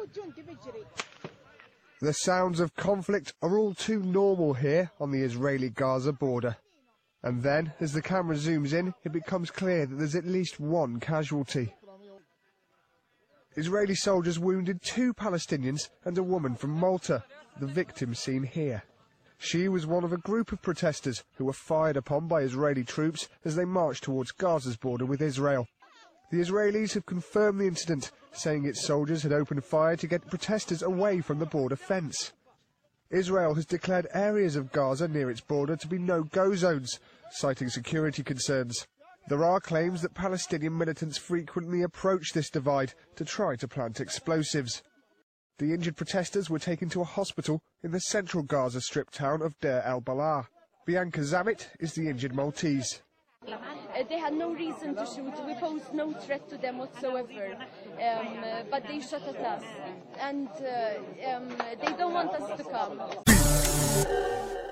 The sounds of conflict are all too normal here on the Israeli-Gaza border. And then, as the camera zooms in, it becomes clear that there's at least one casualty. Israeli soldiers wounded 2 Palestinians and a woman from Malta, the victim seen here. She was one of a group of protesters who were fired upon by Israeli troops as they marched towards Gaza's border with Israel. The Israelis have confirmed the incident, saying its soldiers had opened fire to get protesters away from the border fence. Israel has declared areas of Gaza near its border to be no-go zones, citing security concerns. There are claims that Palestinian militants frequently approach this divide to try to plant explosives. The injured protesters were taken to a hospital in the central Gaza Strip town of Deir el-Balah. Bianca Zabit is the injured Maltese. They had no reason to shoot. We posed no threat to them whatsoever, but they shot at us, and they don't want us to come.